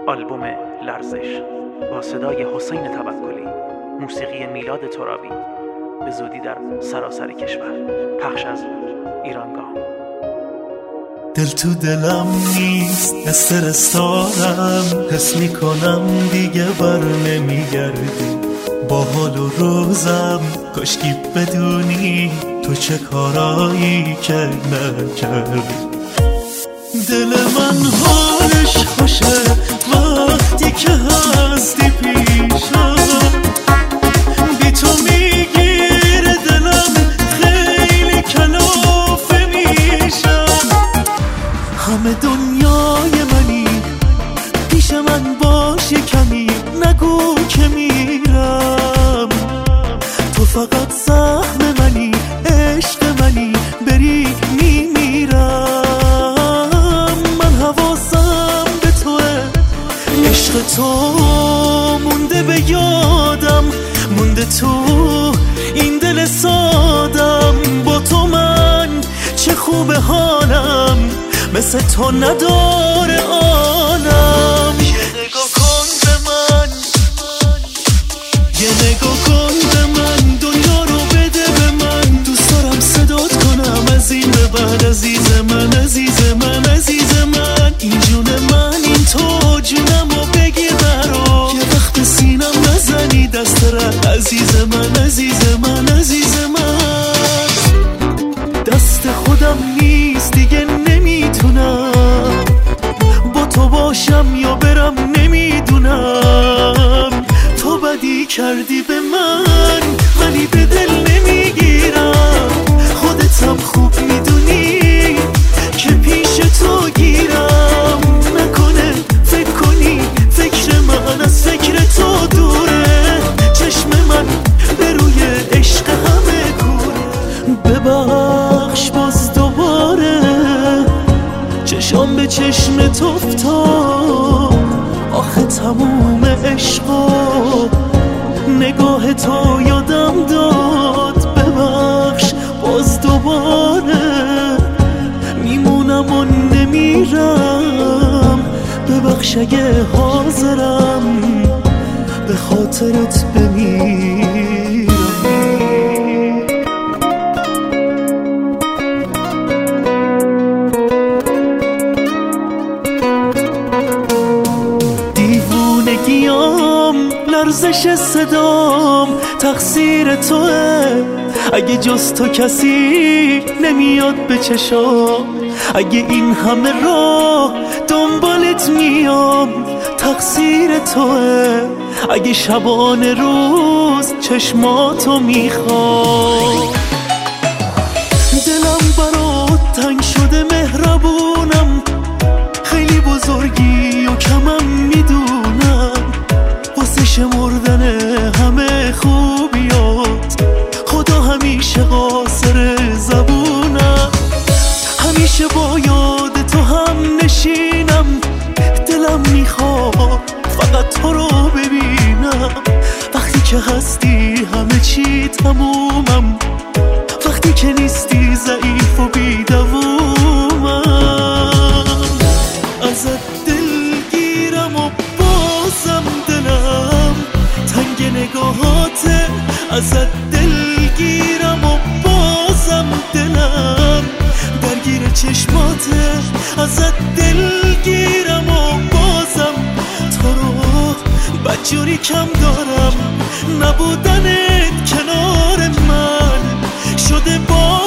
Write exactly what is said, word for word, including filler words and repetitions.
آلبوم لرزش با صدای حسین توکلی، موسیقی میلاد ترابی، به زودی در سراسر کشور. پخش از ایرانگاه. دل تو دلم نیست، استرس دارم، حس میکنم دیگه بر نمیگردی. با حال و روزم کاشکی بدونی تو چه کارایی که نکردی. دل من حالش خوشه وقتی که هستی پیشم، بی تو میگیره دلم، خیلی کلافه میشم. همه دنیای منی، پیش من باشی کمی، نگو که میرم. تو فقط سهم منی، عشق منی، بری میمیرم. من حواسم به توه، عشق تو مونده به یادم، مونده تو این دل سادم. با تو من چه خوب حالم، مثل تو نداره عالم. یه نگاه کن به من، یه نگاه کن به من، دنیا رو بده به من. دوست دارم صدات کنم از این به بعد. عزیز من، عزیز من، عزیز من، این جون من، این تو جونمو بگیر برا. یه وقت سینم نزنی دست رد. عزیز من، عزیز من، عزیز من، دست خودم نیست دیگه، نمیتونم با تو باشم یا برم، نمیدونم. تو بدی کردی به من ولی به دل نمیگیرم. خودتم خوب میدونی که پیش تو گیرم. نکنه فکر کنی فکر من از فکر تو دوره. چشم من به روی عشق همه کوره. ببخش باز دوباره چشام به چشم تو افتاد. آخه تموم عشقا نگاه تو یادم داد. ببخش باز دوباره میمونم و نمیرم. ببخش اگه حاضرم به خاطرت بمیرم. دیوونگیام، لرزش صدام، تقصیر توه. اگه جز تو کسی نمیاد به چشام، اگه این همه راه دنبالت میام، تقصیر توه. اگه شبانه روز چشماتو میخوام. دلم برات تنگ شده، مهربونم، خیلی بزرگی و کمم میدونم. واسه شمردن همه خوبیات خدا همیشه قاصر زبونم. همیشه با یاد تو هم نشینم. دلم میخواد فقط تو رو ببینم. وقتی که هستی همه چی تمومم، وقتی که نیستی ضعیف و بیدوومم. ازت دلگیرم و بازم دلم تنگ نگاهاته. ازت دلگیرم و بازم دلم درگیر چشماته. ازت دلگیرم و بازم تو رو بدجوری کم دارم. نبودنت کنار من شده با